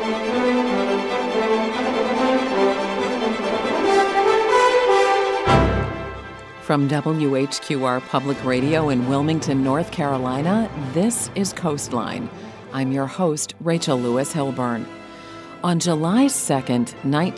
From WHQR Public Radio in Wilmington, North Carolina, this is Coastline. I'm your host, Rachel Lewis Hilburn. On July 2nd,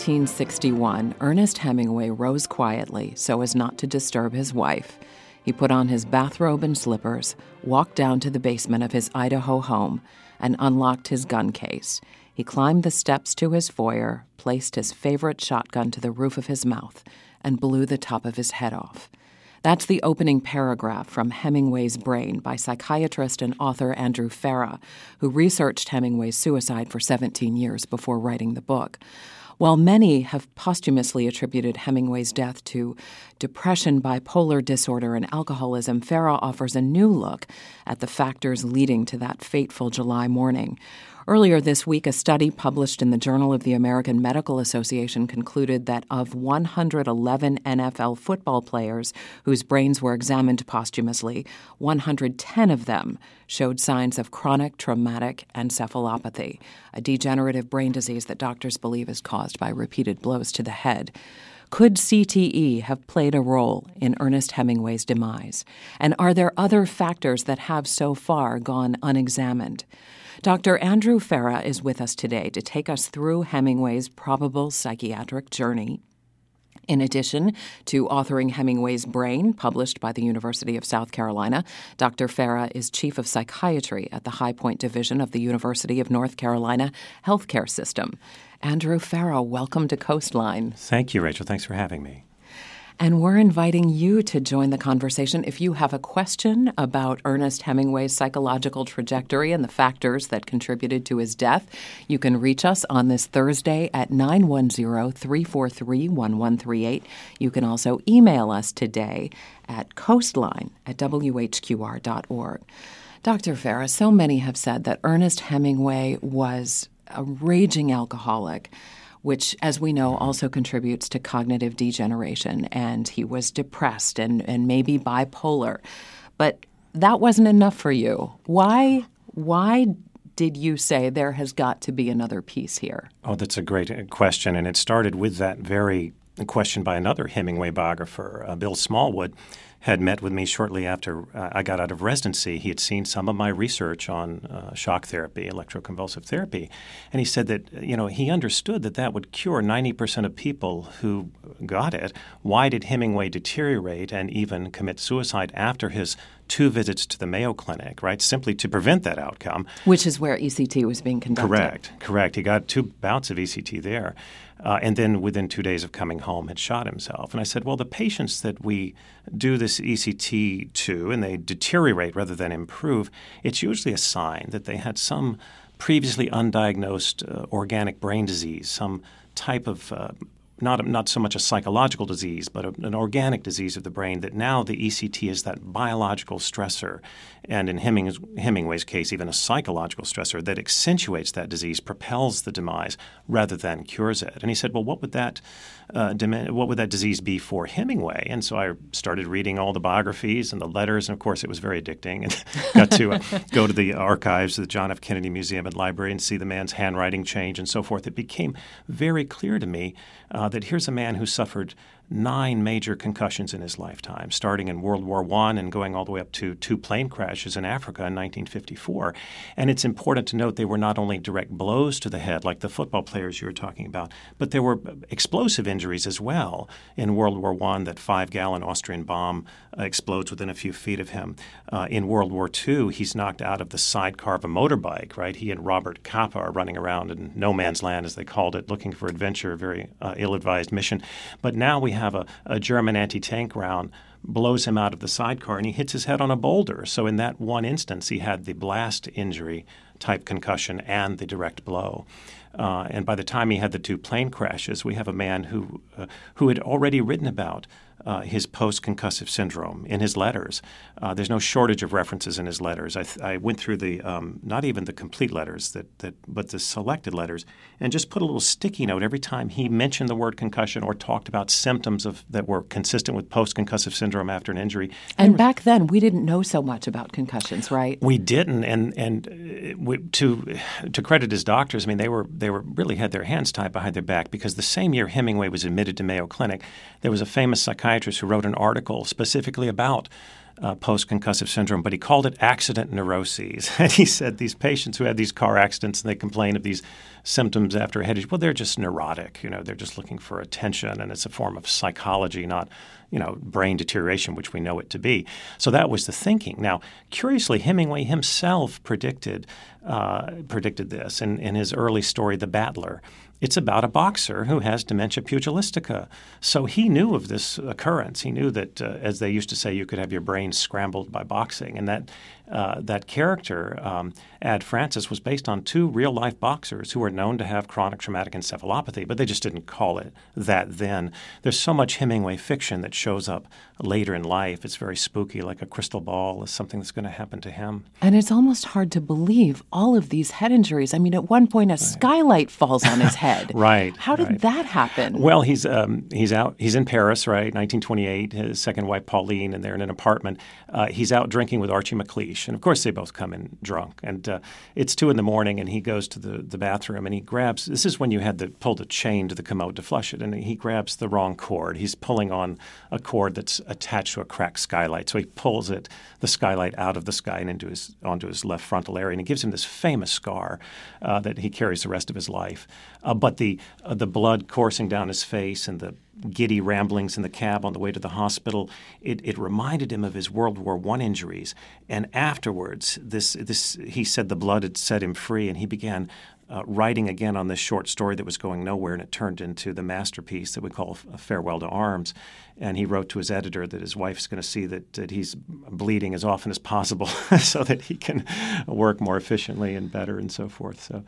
1961, Ernest Hemingway rose quietly so as not to disturb his wife. He put on his bathrobe and slippers, walked down to the basement of his Idaho home, and unlocked his gun case. He climbed the steps to his foyer, placed his favorite shotgun to the roof of his mouth, and blew the top of his head off. That's the opening paragraph from Hemingway's Brain by psychiatrist and author Andrew Farah, who researched Hemingway's suicide for 17 years before writing the book. While many have posthumously attributed Hemingway's death to depression, bipolar disorder, and alcoholism, Farah offers a new look at the factors leading to that fateful July morning. Earlier this week, a study published in the Journal of the American Medical Association concluded that of 111 NFL football players whose brains were examined posthumously, 110 of them showed signs of chronic traumatic encephalopathy, a degenerative brain disease that doctors believe is caused by repeated blows to the head. Could CTE have played a role in Ernest Hemingway's demise? And are there other factors that have so far gone unexamined? Dr. Andrew Farah is with us today to take us through Hemingway's probable psychiatric journey. In addition to authoring Hemingway's Brain, published by the University of South Carolina, Dr. Farah is chief of psychiatry at the High Point Division of the University of North Carolina Healthcare System. Andrew Farah, welcome to Coastline. Thank you, Rachel. Thanks for having me. And we're inviting you to join the conversation. If you have a question about Ernest Hemingway's psychological trajectory and the factors that contributed to his death, you can reach us on this Thursday at 910-343-1138. You can also email us today at coastline@whqr.org. Dr. Farah, so many have said that Ernest Hemingway was a raging alcoholic, which, as we know, also contributes to cognitive degeneration, and he was depressed and maybe bipolar. But that wasn't enough for you. Why did you say there has got to be another piece here? Oh, that's a great question, and it started with that very question by another Hemingway biographer, Bill Smallwood, had met with me shortly after I got out of residency. He had seen some of my research on shock therapy, electroconvulsive therapy, and he said that, he understood that would cure 90% of people who got it. Why did Hemingway deteriorate and even commit suicide after his 2 visits to the Mayo Clinic, right? Simply to prevent that outcome. Which is where ECT was being conducted. Correct. He got 2 bouts of ECT there. And then within 2 days of coming home had shot himself. And I said, well, the patients that we do this ECT to and they deteriorate rather than improve, it's usually a sign that they had some previously undiagnosed organic brain disease, some type of not so much a psychological disease, but an organic disease of the brain, that now the ECT is that biological stressor, and in Hemingway's case, even a psychological stressor that accentuates that disease, propels the demise rather than cures it. And he said, well, what would that disease be for Hemingway? And so I started reading all the biographies and the letters, and of course it was very addicting, and got to go to the archives of the John F. Kennedy Museum and Library and see the man's handwriting change and so forth. It became very clear to me that here's a man who suffered 9 major concussions in his lifetime, starting in World War I and going all the way up to 2 plane crashes in Africa in 1954. And it's important to note they were not only direct blows to the head, like the football players you were talking about, but there were explosive injuries as well. In World War I, that 5-gallon Austrian bomb explodes within a few feet of him. In World War II, he's knocked out of the sidecar of a motorbike, right? He and Robert Capa are running around in no man's land, as they called it, looking for adventure, a very ill-advised mission. But now we have a German anti-tank round blows him out of the sidecar, and he hits his head on a boulder. So in that one instance, he had the blast injury type concussion and the direct blow. And by the time he had the 2 plane crashes, we have a man who had already written about his post-concussive syndrome in his letters. There's no shortage of references in his letters. I went through the not even the complete letters, but the selected letters, and just put a little sticky note every time he mentioned the word concussion or talked about symptoms that were consistent with post-concussive syndrome after an injury. And back then, we didn't know so much about concussions, right? We didn't, to credit his doctors, I mean, they were really had their hands tied behind their back, because the same year Hemingway was admitted to Mayo Clinic, there was a famous psychiatrist who wrote an article specifically about post-concussive syndrome, but he called it accident neuroses. And he said these patients who had these car accidents and they complain of these symptoms after a head injury, well, they're just neurotic. They're just looking for attention, and it's a form of psychology, not brain deterioration, which we know it to be. So that was the thinking. Now, curiously, Hemingway himself predicted this in his early story, The Battler. It's about a boxer who has dementia pugilistica. So he knew of this occurrence. He knew that, as they used to say, you could have your brain scrambled by boxing. And that character, Ad Francis, was based on two real-life boxers who were known to have chronic traumatic encephalopathy, but they just didn't call it that then. There's so much Hemingway fiction that shows up later in life. It's very spooky, like a crystal ball is something that's going to happen to him. And it's almost hard to believe all of these head injuries. I mean, at one point, a skylight falls on his head. Right. How did that happen? Well, he's out. He's in Paris, right? 1928. His second wife, Pauline, and they're in an apartment. He's out drinking with Archie McLeish, and of course, they both come in drunk. And it's 2 a.m, and he goes to the bathroom, and he grabs. This is when you had to pull the chain to the commode to flush it, and he grabs the wrong cord. He's pulling on a cord that's attached to a cracked skylight, so he pulls the skylight out of the sky and onto his left frontal area, and it gives him this famous scar that he carries the rest of his life. But the blood coursing down his face and the giddy ramblings in the cab on the way to the hospital, it reminded him of his World War I injuries. And afterwards, he said the blood had set him free, and he began writing again on this short story that was going nowhere, and it turned into the masterpiece that we call A Farewell to Arms. And he wrote to his editor that his wife is going to see that he's bleeding as often as possible so that he can work more efficiently and better and so forth. So.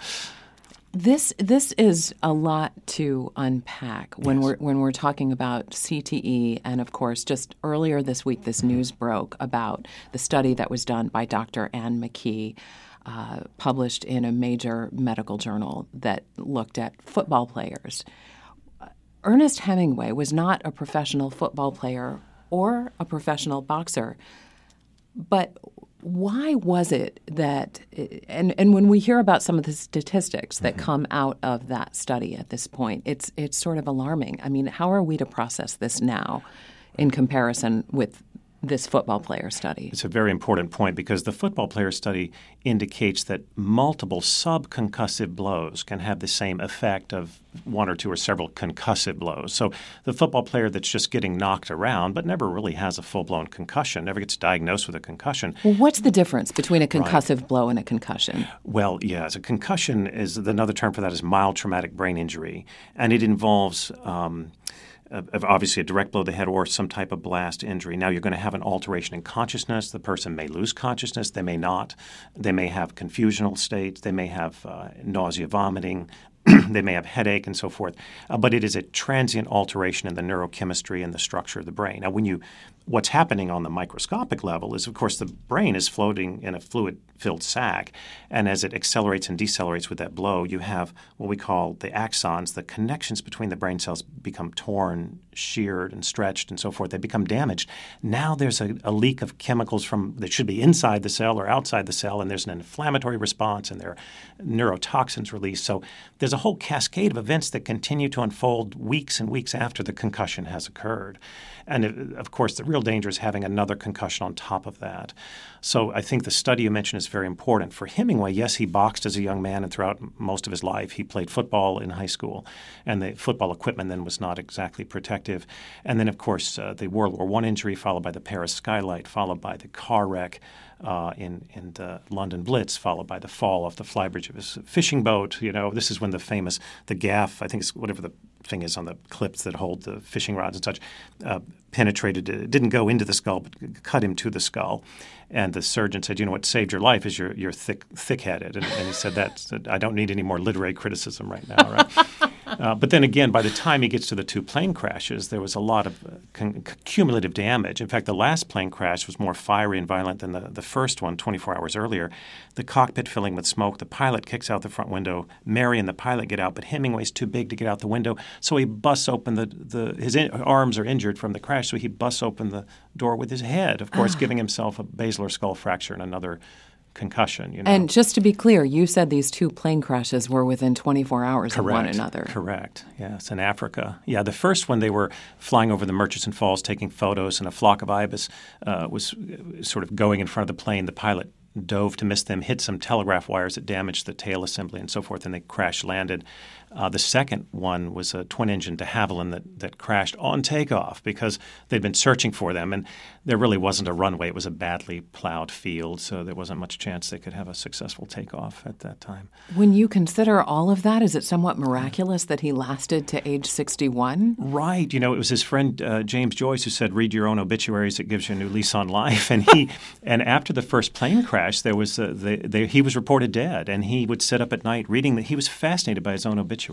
This is a lot to unpack when we're talking about CTE, and of course, just earlier this week, this news broke about the study that was done by Dr. Anne McKee, published in a major medical journal that looked at football players. Ernest Hemingway was not a professional football player or a professional boxer, but why was it that, and when we hear about some of the statistics that come out of that study at this point, it's sort of alarming. I mean, how are we to process this now in comparison with this football player study? It's a very important point, because the football player study indicates that multiple subconcussive blows can have the same effect of one or two or several concussive blows. So the football player that's just getting knocked around but never really has a full-blown concussion, never gets diagnosed with a concussion. Well, what's the difference between a concussive blow and a concussion? Well, yes, a concussion is another term for that is mild traumatic brain injury, and it involves obviously a direct blow to the head or some type of blast injury. Now, you're going to have an alteration in consciousness. The person may lose consciousness. They may not. They may have confusional states. They may have nausea, vomiting. They may have headache and so forth. But it is a transient alteration in the neurochemistry and the structure of the brain. Now, what's happening on the microscopic level is, of course, the brain is floating in a fluid-filled sac, and as it accelerates and decelerates with that blow, you have what we call the axons. The connections between the brain cells become torn, sheared, and stretched, and so forth. They become damaged. Now there's a leak of chemicals that should be inside the cell or outside the cell, and there's an inflammatory response, and there are neurotoxins released. So there's a whole cascade of events that continue to unfold weeks and weeks after the concussion has occurred. And, of course, the real danger is having another concussion on top of that. So I think the study you mentioned is very important. For Hemingway, yes, he boxed as a young man, and throughout most of his life he played football in high school. And the football equipment then was not exactly protective. And then, of course, the World War I injury, followed by the Paris skylight, followed by the car wreck in the London Blitz, followed by the fall off the flybridge of his fishing boat. This is when the gaff, I think it's whatever the thing is on the clips that hold the fishing rods and such, penetrated. It didn't go into the skull, but cut him to the skull. And the surgeon said, what saved your life is you're thick-headed. And he said I don't need any more literary criticism right now, right? But then again, by the time he gets to the two plane crashes, there was a lot of cumulative damage. In fact, the last plane crash was more fiery and violent than the first one 24 hours earlier. The cockpit filling with smoke. The pilot kicks out the front window. Mary and the pilot get out, but Hemingway's too big to get out the window, so he busts open his arms are injured from the crash, so he busts open the door with his head, of course, giving himself a basilar skull fracture and another concussion. And just to be clear, you said these two plane crashes were within 24 hours of one another. Correct. Yes, in Africa. Yeah, the first one, they were flying over the Murchison Falls taking photos, and a flock of ibis was sort of going in front of the plane. The pilot dove to miss them, hit some telegraph wires that damaged the tail assembly and so forth, and they crash-landed. The second one was a twin-engine de Havilland that crashed on takeoff because they'd been searching for them, and there really wasn't a runway. It was a badly plowed field, so there wasn't much chance they could have a successful takeoff at that time. When you consider all of that, is it somewhat miraculous that he lasted to age 61? Right. It was his friend James Joyce who said, read your own obituaries, it gives you a new lease on life. And and after the first plane crash, there was he was reported dead, and he would sit up at night reading that. He was fascinated by his own obituaries.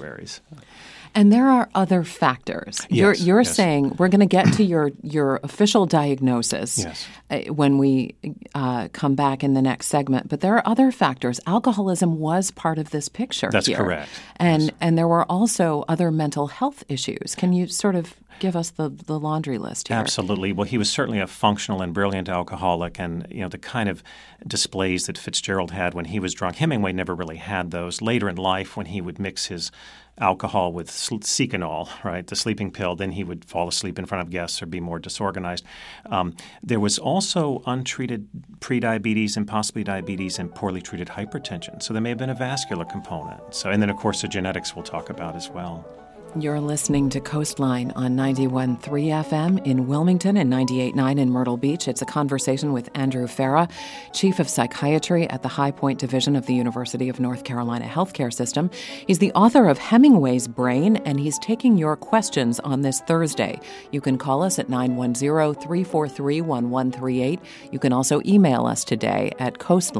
And there are other factors. Yes, you're yes. saying we're going to get to your official diagnosis when we come back in the next segment. But there are other factors. Alcoholism was part of this picture. That's here. correct. And Yes. and there were also other mental health issues. Can you sort of give us the laundry list here? Absolutely. Well, he was certainly a functional and brilliant alcoholic, and the kind of displays that Fitzgerald had when he was drunk, Hemingway never really had those. Later in life, when he would mix his alcohol with Seconal, right, the sleeping pill, then he would fall asleep in front of guests or be more disorganized. There was also untreated prediabetes and possibly diabetes and poorly treated hypertension. So there may have been a vascular component. And then, of course, the genetics we'll talk about as well. You're listening to Coastline on 91.3 FM in Wilmington and 98.9 in Myrtle Beach. It's a conversation with Andrew Farah, Chief of Psychiatry at the High Point Division of the University of North Carolina Healthcare System. He's the author of Hemingway's Brain, and he's taking your questions on this Thursday. You can call us at 910-343-1138. You can also email us today at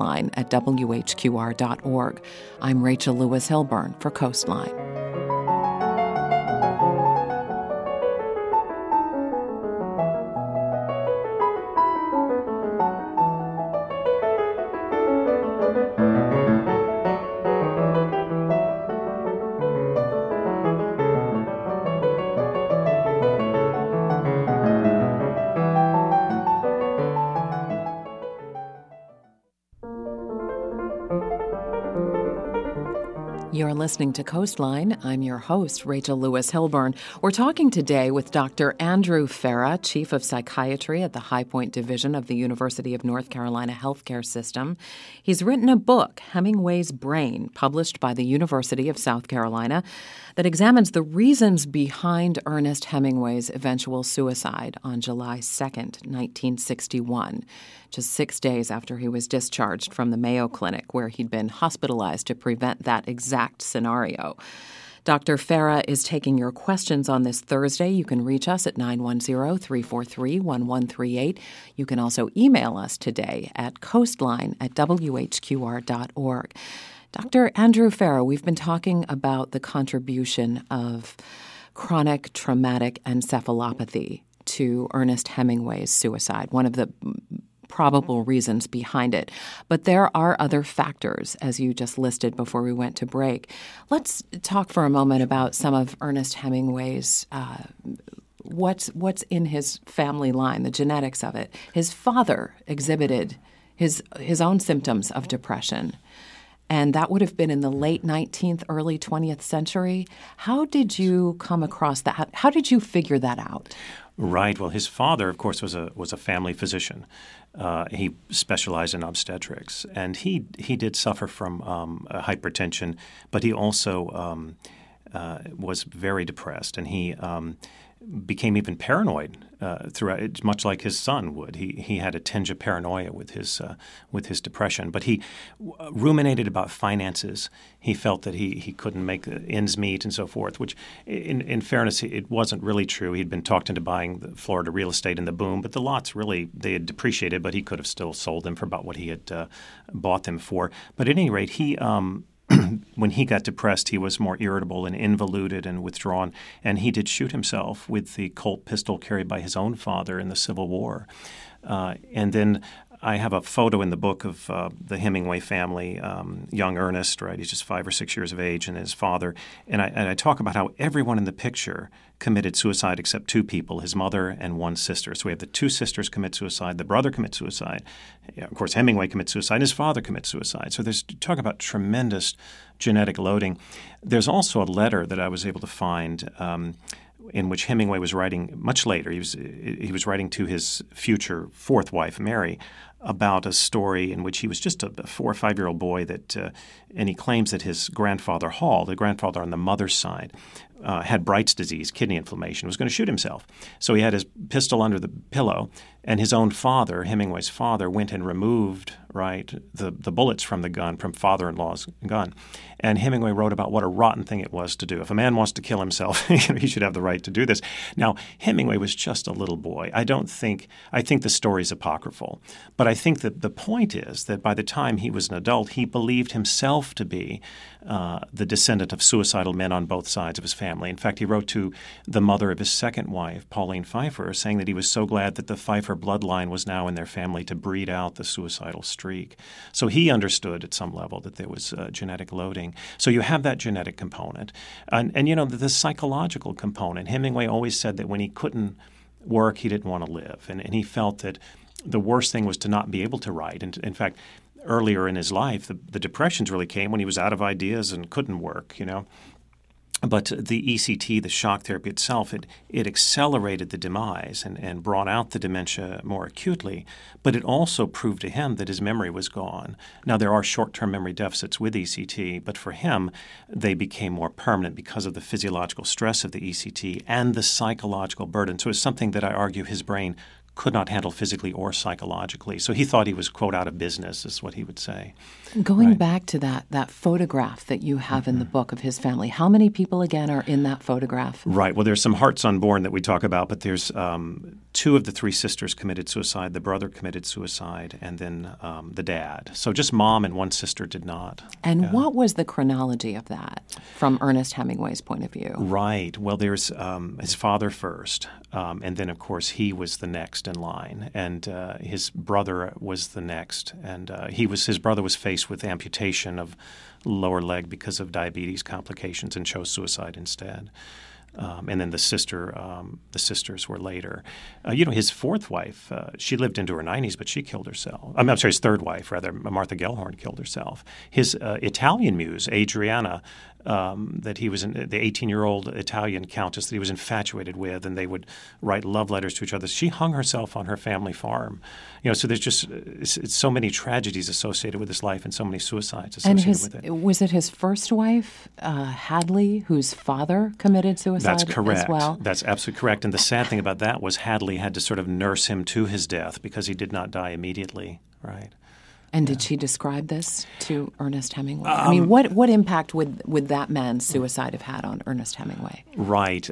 coastline@whqr.org. I'm Rachel Lewis Hilburn for Coastline. You're listening to Coastline. I'm your host, Rachel Lewis Hilburn. We're talking today with Dr. Andrew Farah, Chief of Psychiatry at the High Point Division of the University of North Carolina Healthcare System. He's written a book, Hemingway's Brain, published by the University of South Carolina, that examines the reasons behind Ernest Hemingway's eventual suicide on July 2nd, 1961, just 6 days after he was discharged from the Mayo Clinic, where he'd been hospitalized to prevent that exact scenario. Dr. Farah is taking your questions on this Thursday. You can reach us at 910-343-1138. You can also email us today at coastline@whqr.org. Dr. Andrew Farah, we've been talking about the contribution of chronic traumatic encephalopathy to Ernest Hemingway's suicide, one of the probable reasons behind it. But there are other factors, as you just listed before we went to break. Let's talk for a moment about some of Ernest Hemingway's what's in his family line, the genetics of it. His father exhibited his own symptoms of depression, and that would have been in the late 19th, early 20th century. How did you come across that? How did you figure that out? Right. Well, his father, of course, was a family physician. He specialized in obstetrics, and he did suffer from hypertension, but he also was very depressed, and he became even paranoid throughout, much like his son would. He had a tinge of paranoia with his depression, but he ruminated about finances. He felt that he couldn't make ends meet and so forth, which in fairness, it wasn't really true. He'd been talked into buying the Florida real estate in the boom, but the lots they had depreciated, but he could have still sold them for about what he had bought them for. But at any rate, he when he got depressed, he was more irritable and involuted and withdrawn, and he did shoot himself with the Colt pistol carried by his own father in the Civil War. And then I have a photo in the book of the Hemingway family, young Ernest, right? He's just 5 or 6 years of age, and his father. And I talk about how everyone in the picture committed suicide except 2 people, his mother and 1 sister. So we have the 2 sisters commit suicide, the brother commits suicide. Of course, Hemingway commits suicide, and his father commits suicide. So there's talk about tremendous genetic loading. There's also a letter that I was able to find in which Hemingway was writing much later. He was writing to his future 4th wife, Mary, about a story in which he was just a 4 or 5-year-old boy and he claims that his grandfather Hall, the grandfather on the mother's side, had Bright's disease, kidney inflammation, was going to shoot himself. So he had his pistol under the pillow, and his own father, Hemingway's father, went and removed the bullets from the gun, from father-in-law's gun. And Hemingway wrote about what a rotten thing it was to do. If a man wants to kill himself, he should have the right to do this. Now, Hemingway was just a little boy. I think the story is apocryphal. But I think that the point is that by the time he was an adult, he believed himself to be the descendant of suicidal men on both sides of his family. In fact, he wrote to the mother of his second wife, Pauline Pfeiffer, saying that he was so glad that the Pfeiffer bloodline was now in their family to breed out the suicidal streak. So he understood at some level that there was genetic loading. So you have that genetic component. And the psychological component. Hemingway always said that when he couldn't work, he didn't want to live. And he felt that the worst thing was to not be able to write. And in fact, earlier in his life, the depressions really came when he was out of ideas and couldn't work, But the ECT, the shock therapy itself, it accelerated the demise and brought out the dementia more acutely, but it also proved to him that his memory was gone. Now, there are short-term memory deficits with ECT, but for him, they became more permanent because of the physiological stress of the ECT and the psychological burden. So it's something that I argue his brain could not handle physically or psychologically. So he thought he was, quote, out of business, is what he would say. Going back to that photograph that you have in the book of his family, how many people, again, are in that photograph? Right. Well, there's some hearts unborn that we talk about, but there's 2 of the 3 sisters committed suicide. The brother committed suicide, and then the dad. So just mom and 1 sister did not. And what was the chronology of that from Ernest Hemingway's point of view? Right. Well, there's his father first, and then, of course, he was the next in line, and his brother was the next. And his brother was faced with amputation of lower leg because of diabetes complications and chose suicide instead. And then the sisters were later. His 4th wife, she lived into her 90s, but she killed herself. I'm sorry, his 3rd wife, rather, Martha Gellhorn, killed herself. His Italian muse, Adriana, that he was the 18-year-old Italian countess that he was infatuated with, and they would write love letters to each other. She hung herself on her family farm. So there's just so many tragedies associated with his life and so many suicides associated with it. Was it his first wife, Hadley, whose father committed suicide? That's correct. As well? That's absolutely correct. And the sad thing about that was Hadley had to sort of nurse him to his death because he did not die immediately, right? And did she describe this to Ernest Hemingway? I mean, what impact would that man's suicide have had on Ernest Hemingway? Right.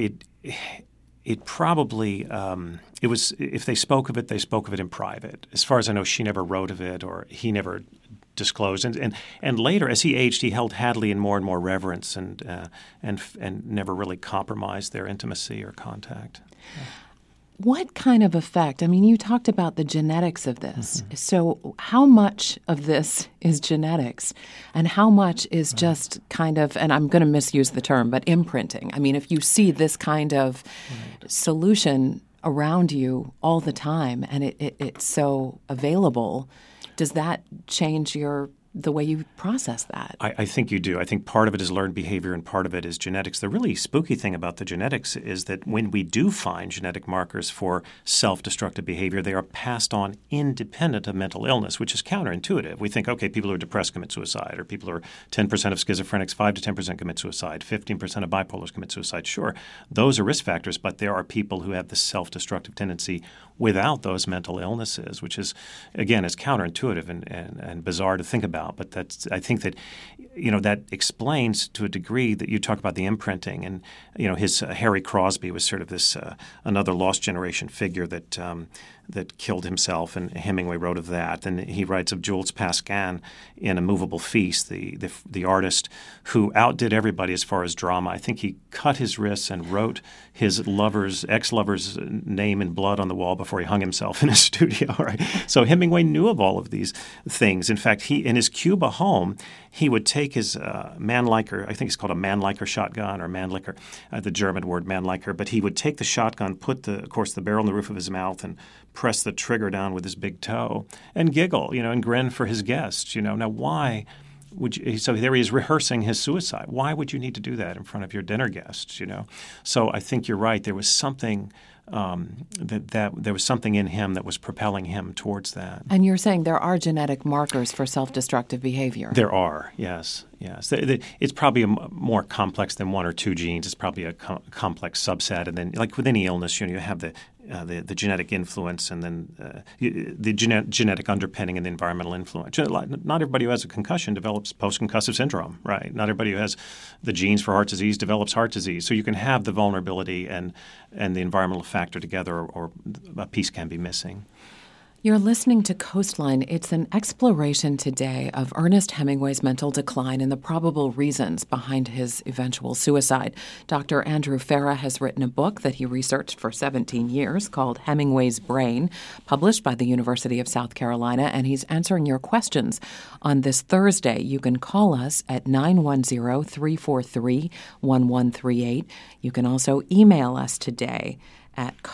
It probably it was, if they spoke of it, they spoke of it in private. As far as I know, she never wrote of it, or he never disclosed. And later, as he aged, he held Hadley in more and more reverence and never really compromised their intimacy or contact. Yeah. What kind of effect? I mean, you talked about the genetics of this. Mm-hmm. So how much of this is genetics and how much is just kind of, and I'm going to misuse the term, but imprinting? I mean, if you see this kind of solution around you all the time and it's so available, does that change the way you process that? I think you do. I think part of it is learned behavior and part of it is genetics. The really spooky thing about the genetics is that when we do find genetic markers for self-destructive behavior, they are passed on independent of mental illness, which is counterintuitive. We think, okay, people who are depressed commit suicide, or people who are 10% of schizophrenics, 5 to 10% commit suicide, 15% of bipolars commit suicide. Sure, those are risk factors, but there are people who have the self-destructive tendency without those mental illnesses, which is, again, is counterintuitive and bizarre to think about. But I think that, that explains to a degree that you talk about the imprinting. And, his Harry Crosby was sort of this another lost generation figure that that killed himself, and Hemingway wrote of that. And he writes of Jules Pascan in A Movable Feast, the artist who outdid everybody as far as drama. I think he cut his wrists and wrote his ex-lover's name in blood on the wall before he hung himself in his studio. Right? So Hemingway knew of all of these things. In fact, in his Cuba home, he would take his Mannlicher, I think it's called a Mannlicher shotgun or Mannlicher, the German word Mannlicher, but he would take the shotgun, put of course the barrel in the roof of his mouth, and press the trigger down with his big toe and giggle, and grin for his guests. Now why would you? So there he is rehearsing his suicide. Why would you need to do that in front of your dinner guests? So I think you're right. There was something. There was something in him that was propelling him towards that. And you're saying there are genetic markers for self-destructive behavior. There are, yes. It's probably more complex than one or two genes. It's probably a complex subset. And then, like with any illness, you have the genetic influence and then the genetic underpinning and the environmental influence. Not everybody who has a concussion develops post-concussive syndrome, right? Not everybody who has the genes for heart disease develops heart disease. So you can have the vulnerability and the environmental factor together, or a piece can be missing. You're listening to Coastline. It's an exploration today of Ernest Hemingway's mental decline and the probable reasons behind his eventual suicide. Dr. Andrew Farah has written a book that he researched for 17 years called Hemingway's Brain, published by the University of South Carolina, and he's answering your questions on this Thursday. You can call us at 910-343-1138. You can also email us today at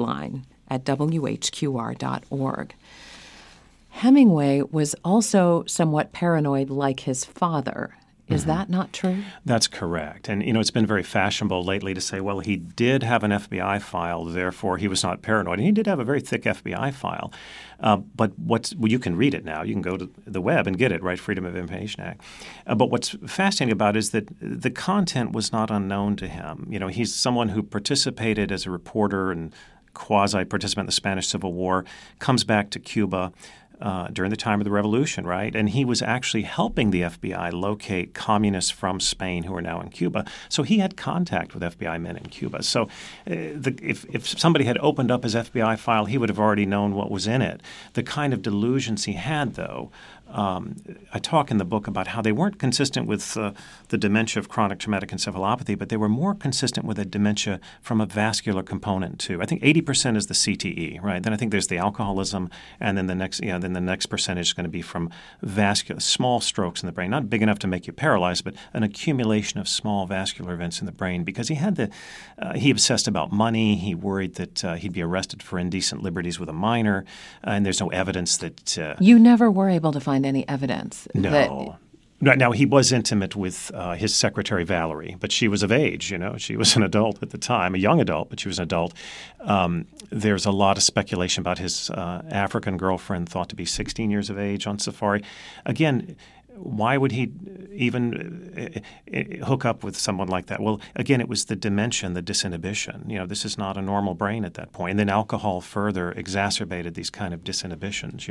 coastline@whqr.org. Hemingway was also somewhat paranoid like his father. Is that not true? That's correct. And, it's been very fashionable lately to say, well, he did have an FBI file, therefore he was not paranoid. And he did have a very thick FBI file. But you can read it now. You can go to the web and get it, right? Freedom of Information Act. But what's fascinating about it is that the content was not unknown to him. He's someone who participated as a reporter and quasi-participant in the Spanish Civil War, comes back to Cuba during the time of the revolution, right? And he was actually helping the FBI locate communists from Spain who are now in Cuba. So he had contact with FBI men in Cuba. So if somebody had opened up his FBI file, he would have already known what was in it. The kind of delusions he had, though, I talk in the book about how they weren't consistent with the dementia of chronic traumatic encephalopathy, but they were more consistent with a dementia from a vascular component too. I think 80% is the CTE, right? Then I think there's the alcoholism, and then the next percentage is going to be from vascular, small strokes in the brain, not big enough to make you paralyzed, but an accumulation of small vascular events in the brain. Because he obsessed about money. He worried that he'd be arrested for indecent liberties with a minor, and there's no evidence that you never were able to find any evidence. No. Now, he was intimate with his secretary, Valerie, but she was of age. She was an adult at the time, a young adult, but she was an adult. There's a lot of speculation about his African girlfriend, thought to be 16 years of age, on safari. Again, why would he even hook up with someone like that? Well, again, it was the dementia, the disinhibition. This is not a normal brain at that point. And then alcohol further exacerbated these kind of disinhibitions.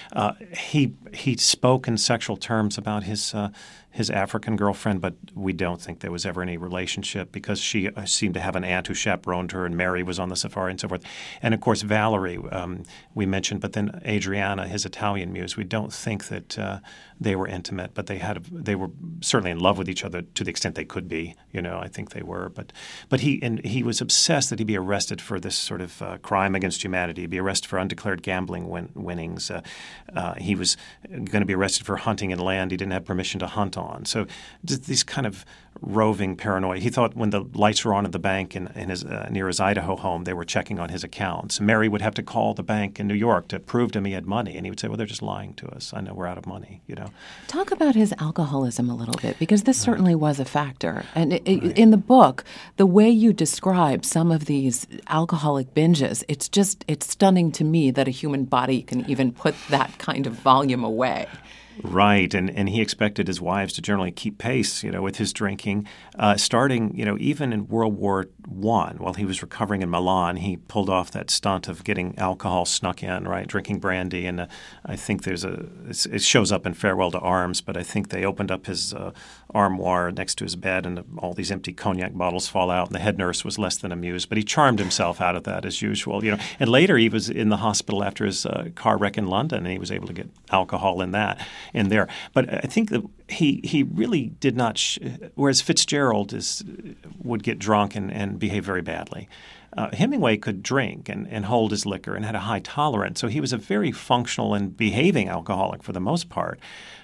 He spoke in sexual terms about his African girlfriend, but we don't think there was ever any relationship because she seemed to have an aunt who chaperoned her, and Mary was on the safari and so forth. And, of course, Valerie we mentioned, but then Adriana, his Italian muse, we don't think that they were intimate, but they were certainly in love with each other to the extent they could be. I think they were. But he was obsessed that he be arrested for this sort of crime against humanity, be arrested for undeclared gambling winnings. He was going to be arrested for hunting in land he didn't have permission to hunt on. So these kind of roving paranoia. He thought when the lights were on at the bank in his near his Idaho home, they were checking on his accounts. Mary would have to call the bank in New York to prove to him he had money, and he would say, "Well, they're just lying to us. I know we're out of money." Talk about his alcoholism a little bit, because this certainly was a factor. And in the book, the way you describe some of these alcoholic binges, it's stunning to me that a human body can even put that kind of volume away. Right, and he expected his wives to generally keep pace, with his drinking. Starting, even in World War I, while he was recovering in Milan, he pulled off that stunt of getting alcohol snuck in, right, drinking brandy. And I think it shows up in Farewell to Arms, but I think they opened up his armoire next to his bed, and all these empty cognac bottles fall out, and the head nurse was less than amused. But he charmed himself out of that as usual, And later he was in the hospital after his car wreck in London, and he was able to get alcohol in there. But I think that he really did not, whereas Fitzgerald would get drunk and behave very badly. Hemingway could drink and hold his liquor and had a high tolerance, so he was a very functional and behaving alcoholic for the most part.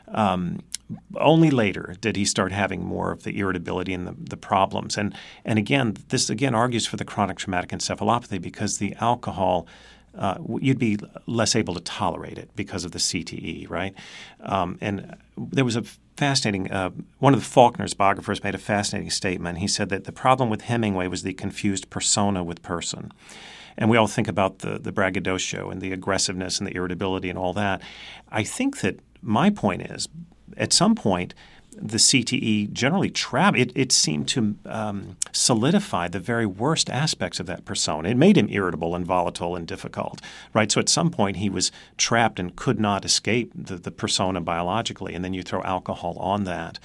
Only later did he start having more of the irritability and the problems. And again, this argues for the chronic traumatic encephalopathy, because the alcohol you'd be less able to tolerate it because of the CTE, right? And there was a fascinating one of the Faulkner's biographers made a fascinating statement. He said that the problem with Hemingway was the confused persona with person. And we all think about the braggadocio and the aggressiveness and the irritability and all that. I think that my point is, at some point, the CTE generally it seemed to solidify the very worst aspects of that persona. It made him irritable and volatile and difficult, right? So at some point he was trapped and could not escape the persona biologically, and then you throw alcohol on that.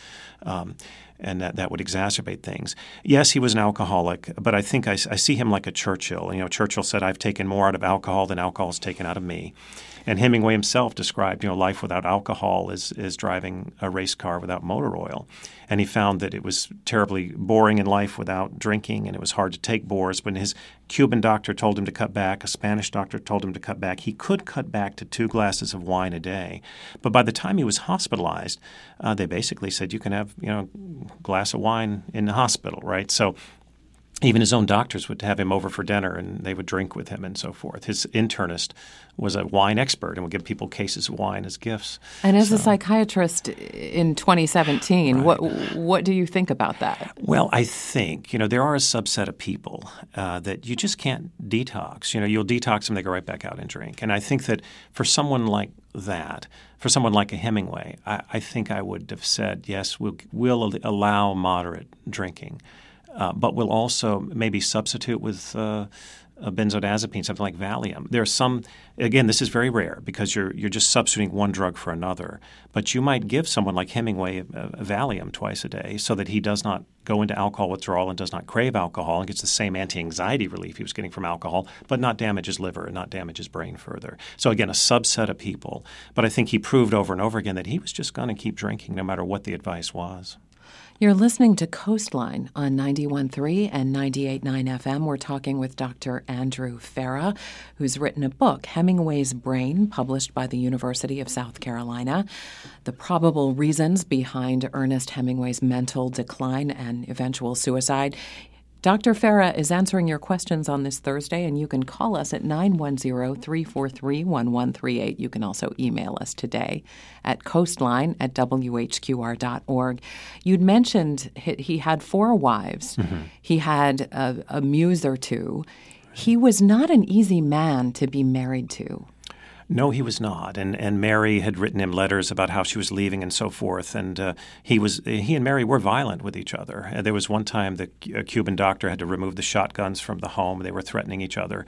And that would exacerbate things. Yes, he was an alcoholic, but I think I see him like a Churchill. Churchill said, "I've taken more out of alcohol than alcohol has taken out of me." And Hemingway himself described, life without alcohol is driving a race car without motor oil. And he found that it was terribly boring in life without drinking, and it was hard to take bores. When his Cuban doctor told him to cut back, a Spanish doctor told him to cut back, he could cut back to 2 glasses of wine a day. But by the time he was hospitalized, they basically said, you can have, a glass of wine in the hospital, right? So even his own doctors would have him over for dinner, and they would drink with him and so forth. His internist was a wine expert and would give people cases of wine as gifts. And as a psychiatrist in 2017, right. what do you think about that? Well, I think, there are a subset of people that you just can't detox. You'll detox them, they go right back out and drink. And I think that for someone like that, for someone like a Hemingway, I think I would have said, yes, we'll allow moderate drinking. But we'll also maybe substitute with a benzodiazepine, something like Valium. There are some, again, this is very rare because you're just substituting one drug for another. But you might give someone like Hemingway a Valium twice a day so that he does not go into alcohol withdrawal and does not crave alcohol and gets the same anti-anxiety relief he was getting from alcohol, but not damage his liver and not damage his brain further. So again, a subset of people. But I think he proved over and over again that he was just going to keep drinking no matter what the advice was. You're listening to Coastline on 91.3 and 98.9 FM. We're talking with Dr. Andrew Farah, who's written a book, Hemingway's Brain, published by the University of South Carolina. The probable reasons behind Ernest Hemingway's mental decline and eventual suicide. Dr. Farah is answering your questions on this Thursday, and you can call us at 910-343-1138. You can also email us today at coastline@whqr.org. You'd mentioned he had 4 wives. Mm-hmm. He had a muse or two. He was not an easy man to be married to. No, he was not. And Mary had written him letters about how she was leaving and so forth. And he and Mary were violent with each other. There was one time the Cuban doctor had to remove the shotguns from the home. They were threatening each other.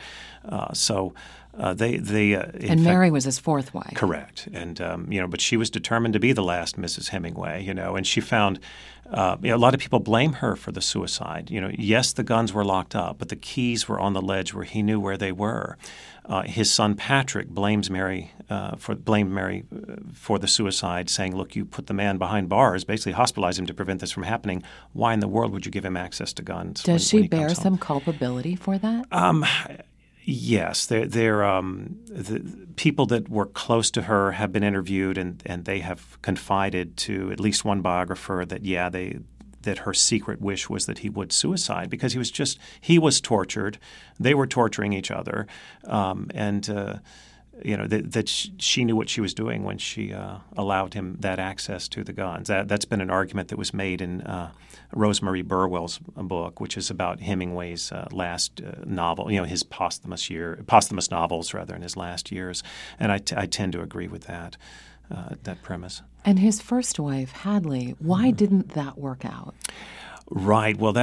And Mary was his 4th wife. Correct. And, but she was determined to be the last Mrs. Hemingway, and she found a lot of people blame her for the suicide. Yes, the guns were locked up, but the keys were on the ledge where he knew where they were. His son Patrick blamed Mary for the suicide, saying, "Look, you put the man behind bars, basically hospitalized him to prevent this from happening. Why in the world would you give him access to guns?" Does she bear some culpability for that? Yes, the people that were close to her have been interviewed, and they have confided to at least one biographer that that her secret wish was that he would suicide because he was tortured, they were torturing each other, that she knew what she was doing when she allowed him that access to the guns. That's been an argument that was made in Rosemary Burwell's book, which is about Hemingway's last novel, his posthumous novels rather in his last years. And I tend to agree with that. that premise. And his first wife, Hadley, why didn't that work out? Right. Well,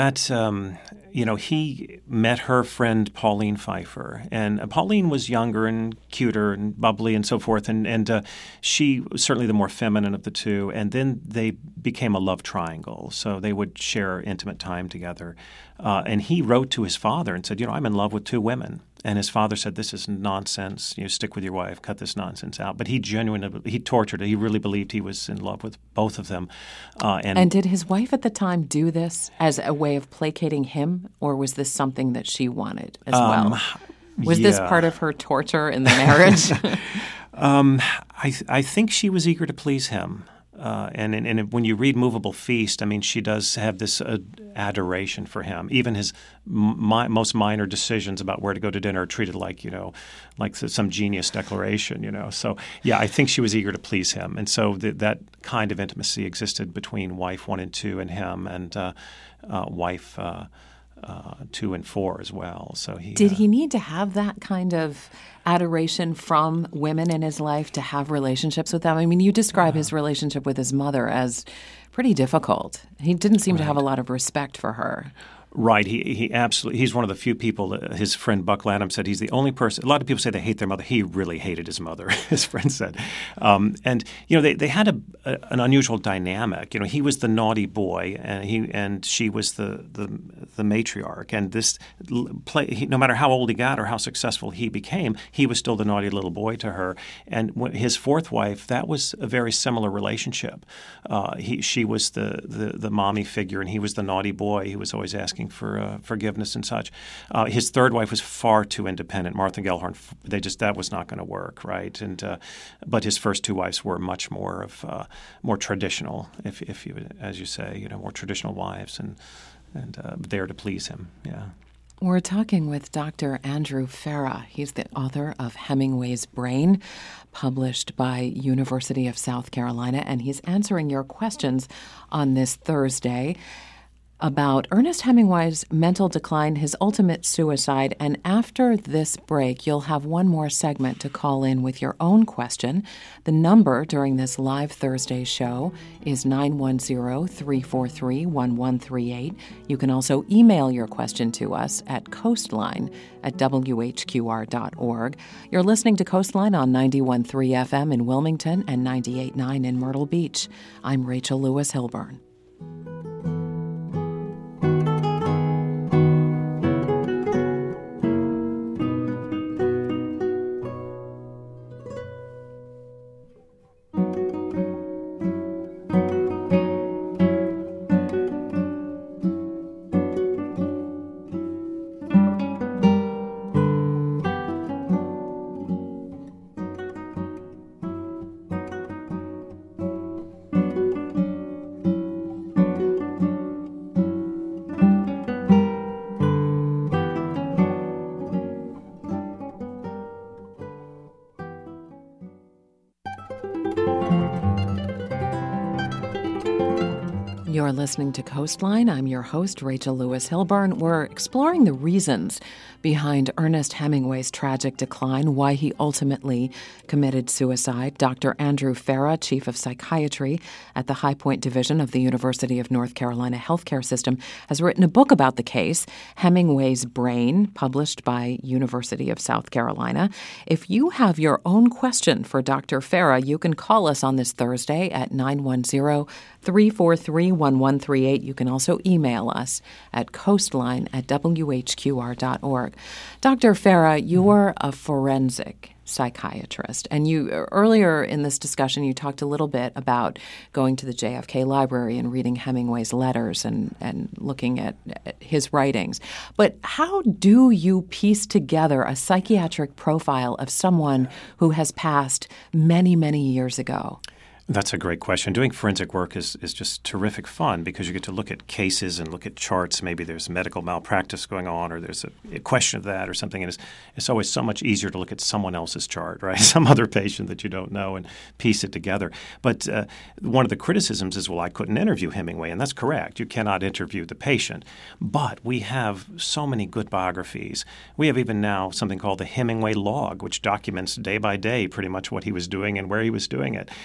he met her friend Pauline Pfeiffer, and Pauline was younger and cuter and bubbly and so forth, and she was certainly the more feminine of the two. And then they became a love triangle, so they would share intimate time together. And he wrote to his father and said, I'm in love with two women. And his father said, this is nonsense. Stick with your wife. Cut this nonsense out. But he tortured her. He really believed he was in love with both of them. And did his wife at the time do this as a way of placating him, or was this something that she wanted as well? Was this part of her torture in the marriage? I think she was eager to please him. And when you read Movable Feast, she does have this adoration for him. Even his most minor decisions about where to go to dinner are treated like some genius declaration. So, I think she was eager to please him. And so that kind of intimacy existed between wife 1 and 2 and him, and wife 2 and 4 as well. So did he need to have that kind of adoration from women in his life to have relationships with them? You describe his relationship with his mother as pretty difficult. He didn't seem to have a lot of respect for her. Right. He absolutely – he's one of the few people – his friend Buck Lanham said he's the only person – a lot of people say they hate their mother. He really hated his mother, his friend said. They had an unusual dynamic. He was the naughty boy, and she was the matriarch. And this no matter how old he got or how successful he became, he was still the naughty little boy to her. And his fourth wife, that was a very similar relationship. She was the mommy figure, and he was the naughty boy. He was always asking for forgiveness and such. His third wife was far too independent, Martha Gellhorn. That was not going to work, right? And but his first 2 wives were much more traditional, if you, as you say, more traditional wives, and there to please him. Yeah. We're talking with Dr. Andrew Farah. He's the author of Hemingway's Brain, published by University of South Carolina, and he's answering your questions on this Thursday about Ernest Hemingway's mental decline, his ultimate suicide. And after this break, you'll have one more segment to call in with your own question. The number during this live Thursday show is 910-343-1138. You can also email your question to us at coastline@whqr.org. You're listening to Coastline on 91.3 FM in Wilmington and 98.9 in Myrtle Beach. I'm Rachel Lewis Hilburn. You're listening to Coastline. I'm your host, Rachel Lewis Hilburn. We're exploring the reasons behind Ernest Hemingway's tragic decline, why he ultimately committed suicide. Dr. Andrew Farah, Chief of Psychiatry at the High Point Division of the University of North Carolina Healthcare System, has written a book about the case, Hemingway's Brain, published by University of South Carolina. If you have your own question for Dr. Farah, you can call us on this Thursday at 910-343-1138. You can also email us at coastline@whqr.org. Dr. Farah, you're a forensic psychiatrist, and you earlier in this discussion you talked a little bit about going to the JFK Library and reading Hemingway's letters and looking at his writings. But how do you piece together a psychiatric profile of someone who has passed many, many years ago? That's a great question. Doing forensic work is just terrific fun because you get to look at cases and look at charts. Maybe there's medical malpractice going on or there's a question of that or something. And it's always so much easier to look at someone else's chart, right? Some other patient that you don't know and piece it together. But one of the criticisms is, well, I couldn't interview Hemingway. And that's correct. You cannot interview the patient. But we have so many good biographies. We have even now something called the Hemingway Log, which documents day by day pretty much what he was doing and where he was doing it.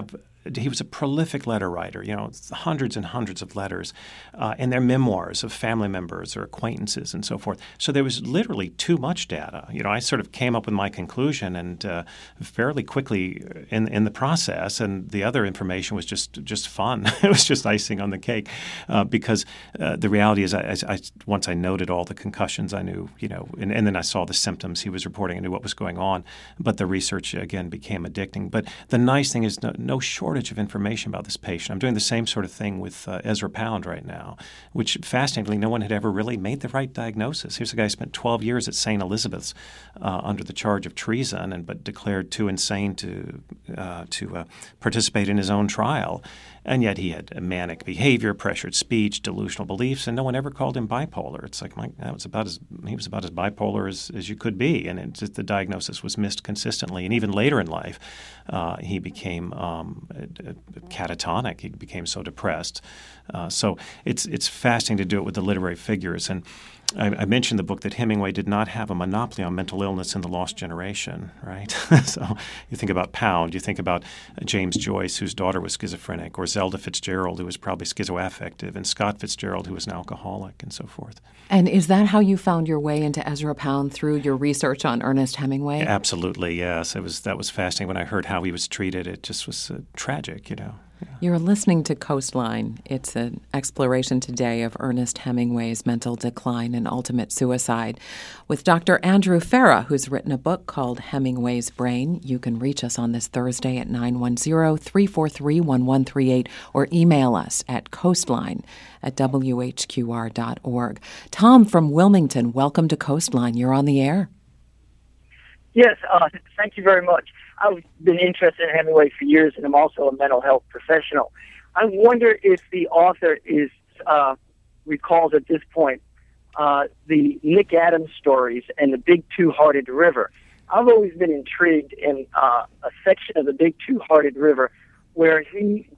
He was a prolific letter writer, hundreds and hundreds of letters, and their memoirs of family members or acquaintances and so forth. So there was literally too much data. I sort of came up with my conclusion and fairly quickly in the process, and the other information was just fun. It was just icing on the cake because the reality is once I noted all the concussions, I knew, and then I saw the symptoms he was reporting. I knew what was going on. But the research, again, became addicting. But the nice thing is no shortage of information about this patient. I'm doing the same sort of thing with Ezra Pound right now, which fascinatingly no one had ever really made the right diagnosis. Here's a guy who spent 12 years at St. Elizabeth's under the charge of treason, but declared too insane to participate in his own trial. And yet he had manic behavior, pressured speech, delusional beliefs, and no one ever called him bipolar. It's like he was about as bipolar as you could be, and the diagnosis was missed consistently. And even later in life, he became catatonic. He became so depressed. So it's fascinating to do it with the literary figures. And I mentioned in the book that Hemingway did not have a monopoly on mental illness in the Lost Generation, right? So you think about Pound, you think about James Joyce, whose daughter was schizophrenic, or Zelda Fitzgerald, who was probably schizoaffective, and Scott Fitzgerald, who was an alcoholic, and so forth. And is that how you found your way into Ezra Pound, through your research on Ernest Hemingway? Absolutely, yes. That was fascinating. When I heard how he was treated, it just was tragic, Yeah. You're listening to Coastline. It's an exploration today of Ernest Hemingway's mental decline and ultimate suicide with Dr. Andrew Farah, who's written a book called Hemingway's Brain. You can reach us on this Thursday at 910-343-1138 or email us at coastline@whqr.org. Tom from Wilmington, welcome to Coastline. You're on the air. Yes, thank you very much. I've been interested in Hemingway for years, and I'm also a mental health professional. I wonder if the author recalls at this point the Nick Adams stories and the Big Two-Hearted River. I've always been intrigued in a section of the Big Two-Hearted River where he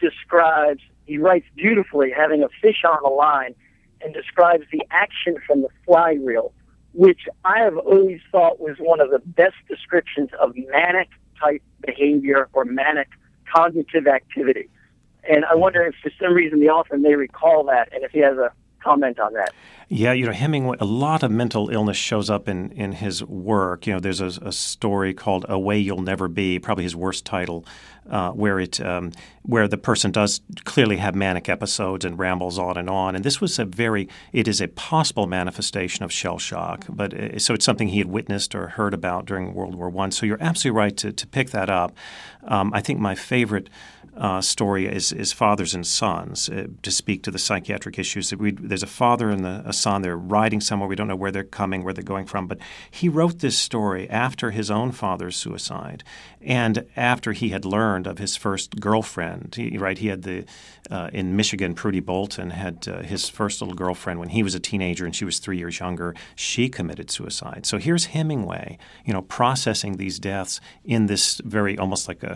writes beautifully, having a fish on the line, and describes the action from the fly reel, which I have always thought was one of the best descriptions of manic type behavior or manic cognitive activity. And I wonder if for some reason the author may recall that, and if he has a comment on that. Yeah, Hemingway, a lot of mental illness shows up in his work. There's a story called A Way You'll Never Be, probably his worst title, where the person does clearly have manic episodes and rambles on. And this was it is a possible manifestation of shell shock, so it's something he had witnessed or heard about during World War I. So you're absolutely right to pick that up. I think my favorite story is Fathers and Sons, to speak to the psychiatric issues. There's a father and a son. They're riding somewhere. We don't know where they're coming, where they're going from. But he wrote this story after his own father's suicide and after he had learned of his first girlfriend. He had in Michigan, Prudy Bolton had his first little girlfriend when he was a teenager and she was 3 years younger. She committed suicide. So here's Hemingway, processing these deaths in this very almost like a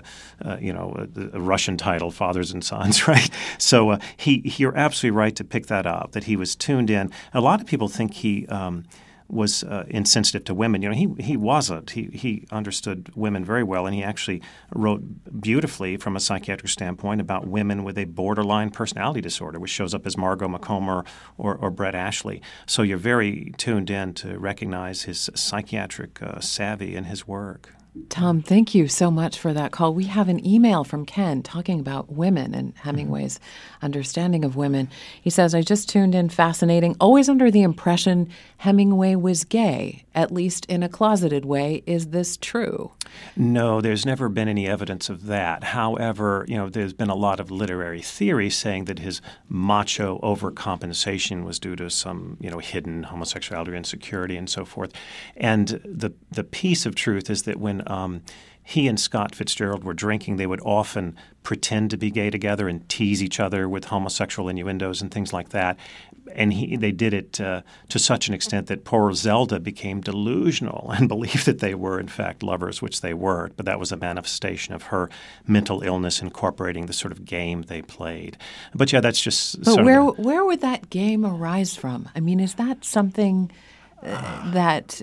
Russian title, Fathers and Sons, right? So you're absolutely right to pick that up, that he was tuned in. A lot of people think he was insensitive to women. He wasn't. He understood women very well, and he actually wrote beautifully from a psychiatric standpoint about women with a borderline personality disorder, which shows up as Margot McComber or Brett Ashley. So you're very tuned in to recognize his psychiatric savvy in his work. Tom, thank you so much for that call. We have an email from Ken talking about women and Hemingway's understanding of women. He says, I just tuned in, fascinating, always under the impression Hemingway was gay, at least in a closeted way. Is this true? No, there's never been any evidence of that. However, there's been a lot of literary theory saying that his macho overcompensation was due to some, hidden homosexuality or insecurity and so forth. And the piece of truth is that when he and Scott Fitzgerald were drinking, they would often pretend to be gay together and tease each other with homosexual innuendos and things like that. And they did it to such an extent that poor Zelda became delusional and believed that they were, in fact, lovers, which they weren't. But that was a manifestation of her mental illness incorporating the sort of game they played. But yeah, that's just. But where would that game arise from? I mean, is that something that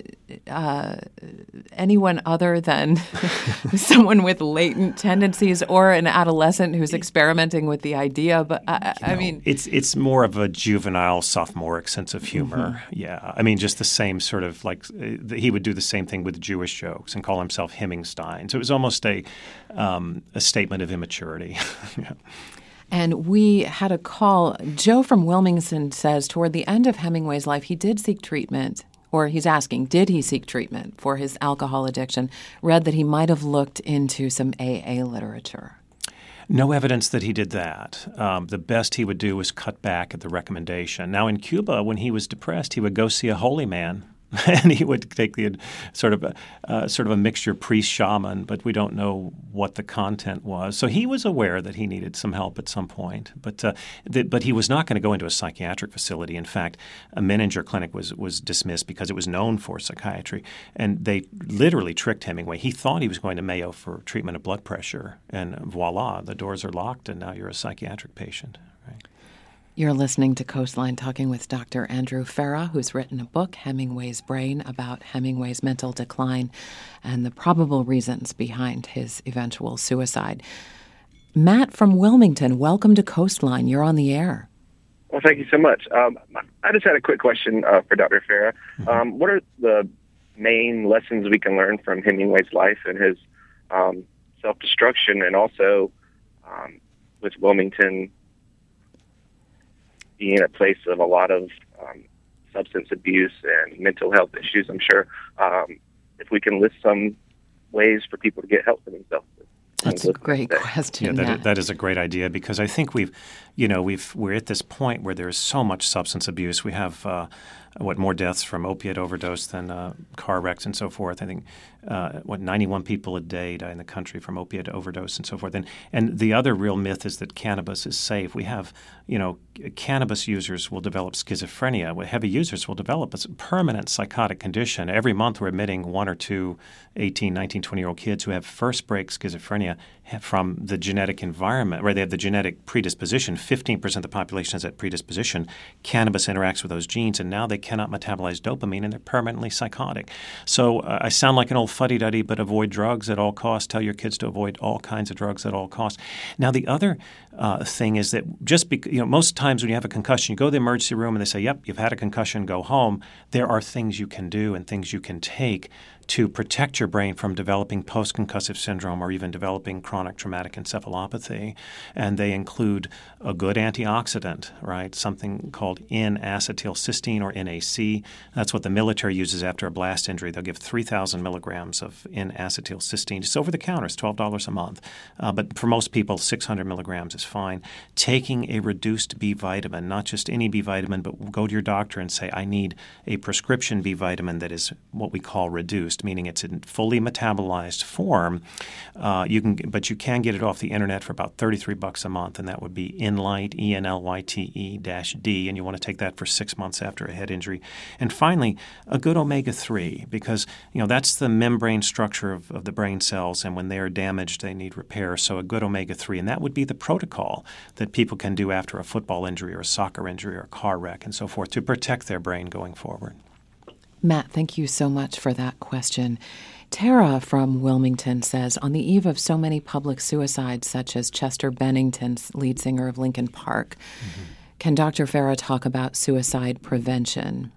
anyone other than someone with latent tendencies or an adolescent who's experimenting with the idea? But I mean, it's more of a juvenile, sophomoric sense of humor. Mm-hmm. Yeah, I mean, just the same sort of like he would do the same thing with Jewish jokes and call himself Hemmingstein. So it was almost a statement of immaturity. Yeah. And we had a call. Joe from Wilmington says toward the end of Hemingway's life, he did seek treatment, or he's asking, did he seek treatment for his alcohol addiction? Read that he might have looked into some AA literature. No evidence that he did that. The best he would do was cut back at the recommendation. Now, in Cuba, when he was depressed, he would go see a holy man. And he would take the sort of a mixture priest-shaman, but we don't know what the content was. So he was aware that he needed some help at some point, but he was not going to go into a psychiatric facility. In fact, a Menninger clinic was dismissed because it was known for psychiatry, and they literally tricked Hemingway. He thought he was going to Mayo for treatment of blood pressure, and voila, the doors are locked, and now you're a psychiatric patient. Right? You're listening to Coastline, talking with Dr. Andrew Farah, who's written a book, Hemingway's Brain, about Hemingway's mental decline and the probable reasons behind his eventual suicide. Matt from Wilmington, welcome to Coastline. You're on the air. Well, thank you so much. I just had a quick question for Dr. Farah. What are the main lessons we can learn from Hemingway's life and his self-destruction, and also with Wilmington being a place of a lot of substance abuse and mental health issues, I'm sure. If we can list some ways for people to get help for themselves. That's a great question. Yeah, that is a great idea, because I think we're at this point where there's so much substance abuse. We have more deaths from opiate overdose than car wrecks and so forth. I think 91 people a day die in the country from opiate overdose and so forth. And the other real myth is that cannabis is safe. We have, cannabis users will develop schizophrenia. Heavy users will develop a permanent psychotic condition. Every month we're admitting 1 or 2 18, 19, 20-year-old kids who have first-break schizophrenia from the genetic environment, where they have the genetic predisposition. 15% of the population has that predisposition. Cannabis interacts with those genes, and now they cannot metabolize dopamine, and they're permanently psychotic. So I sound like an old fuddy-duddy, but avoid drugs at all costs. Tell your kids to avoid all kinds of drugs at all costs. Now, the other thing is that most times when you have a concussion, you go to the emergency room and they say, yep, you've had a concussion, go home. There are things you can do and things you can take to protect your brain from developing post-concussive syndrome or even developing chronic traumatic encephalopathy. And they include a good antioxidant, right? Something called N-acetylcysteine, or NAC. That's what the military uses after a blast injury. They'll give 3,000 milligrams of N-acetylcysteine. It's over the counter. It's $12 a month. But for most people, 600 milligrams is fine. Taking a reduced B vitamin, not just any B vitamin, but go to your doctor and say, I need a prescription B vitamin that is what we call reduced, meaning it's in fully metabolized form. But you can get it off the internet for about $33 a month, and that would be Enlyte, ENLYTE-D, and you want to take that for 6 months after a head injury. And finally, a good omega-3, because that's the membrane structure of the brain cells, and when they are damaged, they need repair. So a good omega-3, and that would be the protocol that people can do after a football injury or a soccer injury or a car wreck and so forth to protect their brain going forward. Matt, thank you so much for that question. Tara from Wilmington says, on the eve of so many public suicides, such as Chester Bennington's lead singer of Linkin Park, can Dr. Farah talk about suicide prevention?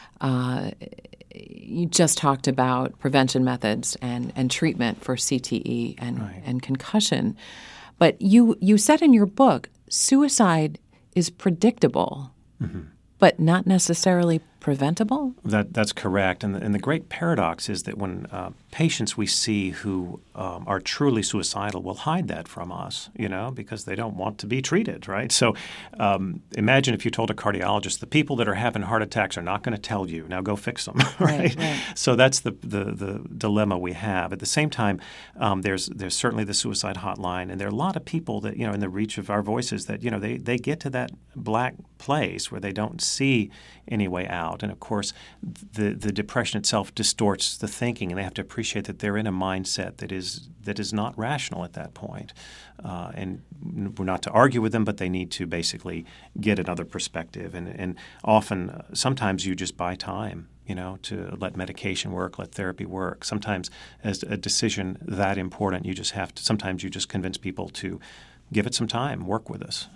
You just talked about prevention methods and treatment for CTE and concussion. But you said in your book, suicide is predictable, but not necessarily preventable? That's correct. And the great paradox is that when patients we see who are truly suicidal will hide that from us, because they don't want to be treated, right? So imagine if you told a cardiologist, the people that are having heart attacks are not going to tell you, now go fix them, right? So that's the dilemma we have. At the same time, there's certainly the suicide hotline, and there are a lot of people that, in the reach of our voices that, they get to that black place where they don't see any way out. And of course, the depression itself distorts the thinking, and they have to appreciate that they're in a mindset that is not rational at that point. And we're not to argue with them, but they need to basically get another perspective. And often, sometimes you just buy time, to let medication work, let therapy work. Sometimes as a decision that important, sometimes you just convince people to give it some time, work with us,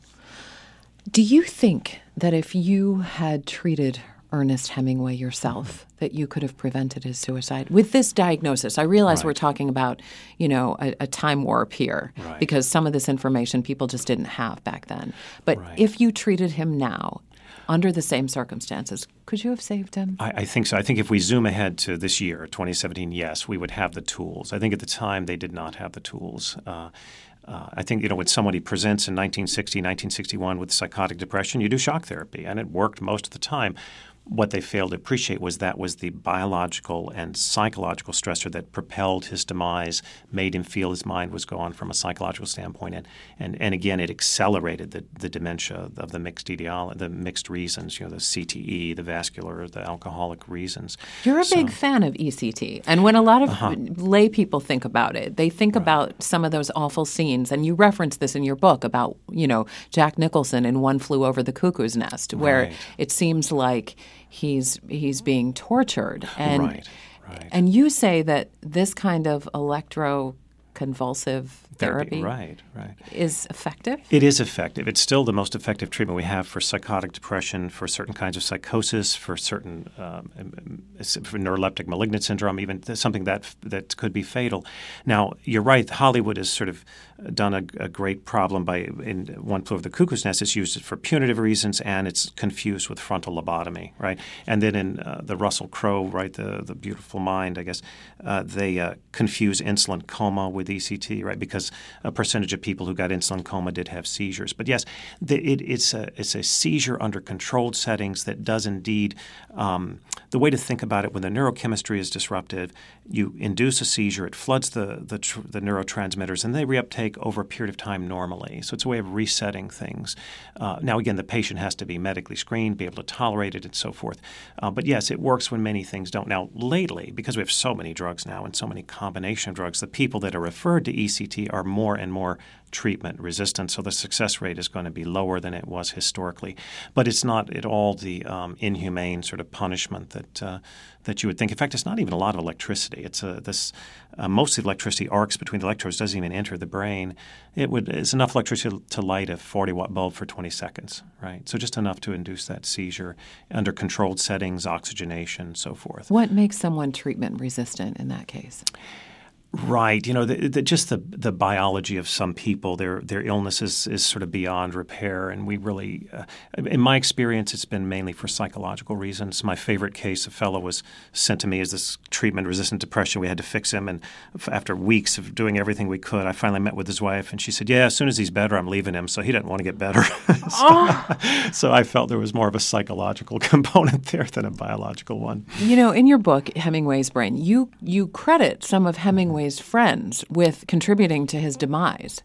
Do you think that if you had treated Ernest Hemingway yourself, that you could have prevented his suicide? With this diagnosis, I realize we're talking about, a time warp here, because some of this information people just didn't have back then. But if you treated him now, under the same circumstances, could you have saved him? I think so. I think if we zoom ahead to this year, 2017, yes, we would have the tools. I think at the time they did not have the tools. I think, when somebody presents in 1960, 1961 with psychotic depression, you do shock therapy, and it worked most of the time. What they failed to appreciate was that was the biological and psychological stressor that propelled his demise, made him feel his mind was gone from a psychological standpoint, and again, it accelerated the dementia of the mixed the mixed reasons, the CTE, the vascular, the alcoholic reasons. You're a big fan of ECT, and when a lot of lay people think about it, they think about some of those awful scenes, and you reference this in your book about, Jack Nicholson in One Flew Over the Cuckoo's Nest, where it seems like he's being tortured, and and you say that this kind of electroconvulsive therapy is effective? It is effective. It's still the most effective treatment we have for psychotic depression, for certain kinds of psychosis, for certain for neuroleptic malignant syndrome, even something that could be fatal. Now, you're right. Hollywood has sort of done a great problem in One Flew Over the Cuckoo's Nest. It's used for punitive reasons, and it's confused with frontal lobotomy, right? And then in the Russell Crowe, the Beautiful Mind, I guess, they confuse insulin coma with ECT, right? Because a percentage of people who got insulin coma did have seizures. But yes, it's a seizure under controlled settings that does indeed the way to think about it, when the neurochemistry is disrupted, you induce a seizure, it floods the neurotransmitters, and they reuptake over a period of time normally. So it's a way of resetting things. Now, again, the patient has to be medically screened, be able to tolerate it, and so forth. But yes, it works when many things don't. Now, lately, because we have so many drugs now and so many combination of drugs, the people that are referred to ECT are more and more treatment resistant, so the success rate is going to be lower than it was historically. But it's not at all the inhumane sort of punishment that you would think. In fact, it's not even a lot of electricity. It's most of the electricity arcs between the electrodes, doesn't even enter the brain. It's enough electricity to light a 40-watt bulb for 20 seconds, right? So just enough to induce that seizure under controlled settings, oxygenation, so forth. What makes someone treatment resistant in that case? Right. Just the biology of some people, their illness is sort of beyond repair. And we really, in my experience, it's been mainly for psychological reasons. My favorite case, a fellow was sent to me as this treatment-resistant depression. We had to fix him. And after weeks of doing everything we could, I finally met with his wife. And she said, as soon as he's better, I'm leaving him. So he doesn't want to get better. So I felt there was more of a psychological component there than a biological one. In your book, Hemingway's Brain, you credit some of Hemingway's friends with contributing to his demise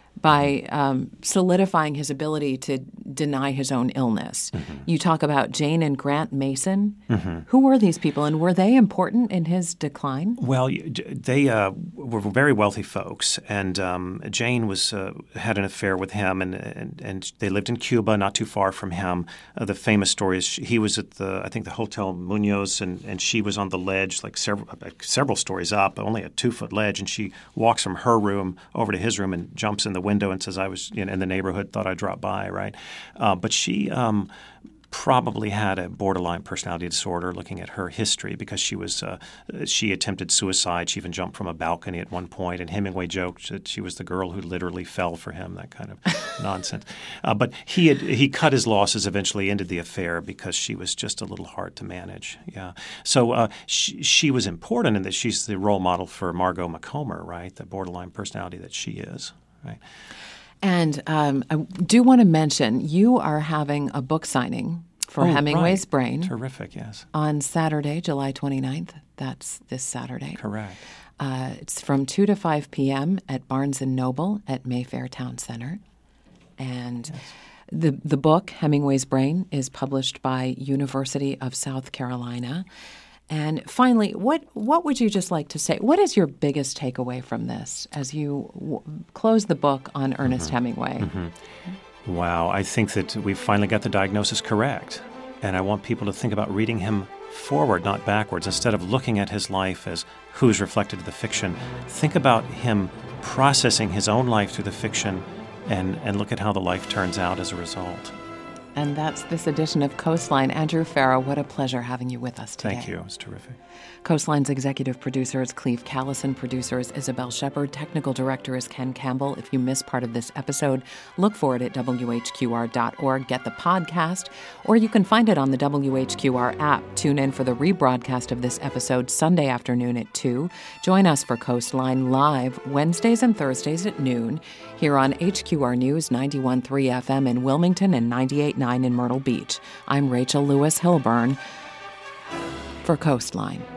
by solidifying his ability to deny his own illness. Mm-hmm. You talk about Jane and Grant Mason. Mm-hmm. Who were these people, and were they important in his decline? Well, they were very wealthy folks, and Jane had an affair with him, and they lived in Cuba, not too far from him. The famous story is he was at the Hotel Munoz, and she was on the ledge, like several stories up, only a 2-foot ledge, and she walks from her room over to his room and jumps in the window and says, I was in the neighborhood, thought I'd drop by, right? But she probably had a borderline personality disorder, looking at her history, because she attempted suicide. She even jumped from a balcony at one point, and Hemingway joked that she was the girl who literally fell for him, that kind of nonsense. But he cut his losses, eventually ended the affair because she was just a little hard to manage. Yeah. So she was important in that she's the role model for Margot McComber, right? The borderline personality that she is, right? And I do want to mention you are having a book signing for Hemingway's Brain. Terrific, yes. On Saturday, July 29th. That's this Saturday. Correct. It's from 2 to 5 p.m. at Barnes & Noble at Mayfair Town Center. And the book, Hemingway's Brain, is published by University of South Carolina. And finally, what would you just like to say? What is your biggest takeaway from this as you close the book on Ernest Hemingway? Mm-hmm. Wow, I think that we finally got the diagnosis correct. And I want people to think about reading him forward, not backwards. Instead of looking at his life as who's reflected in the fiction, think about him processing his own life through the fiction and look at how the life turns out as a result. And that's this edition of Coastline. Andrew Farrow, what a pleasure having you with us today. Thank you. It was terrific. Coastline's executive producer is Cleve Callison. Producer is Isabel Shepard. Technical director is Ken Campbell. If you missed part of this episode, look for it at WHQR.org. Get the podcast, or you can find it on the WHQR app. Tune in for the rebroadcast of this episode Sunday afternoon at 2. Join us for Coastline live Wednesdays and Thursdays at noon here on HQR News 91.3 FM in Wilmington and 98.9 in Myrtle Beach. I'm Rachel Lewis Hilburn for Coastline.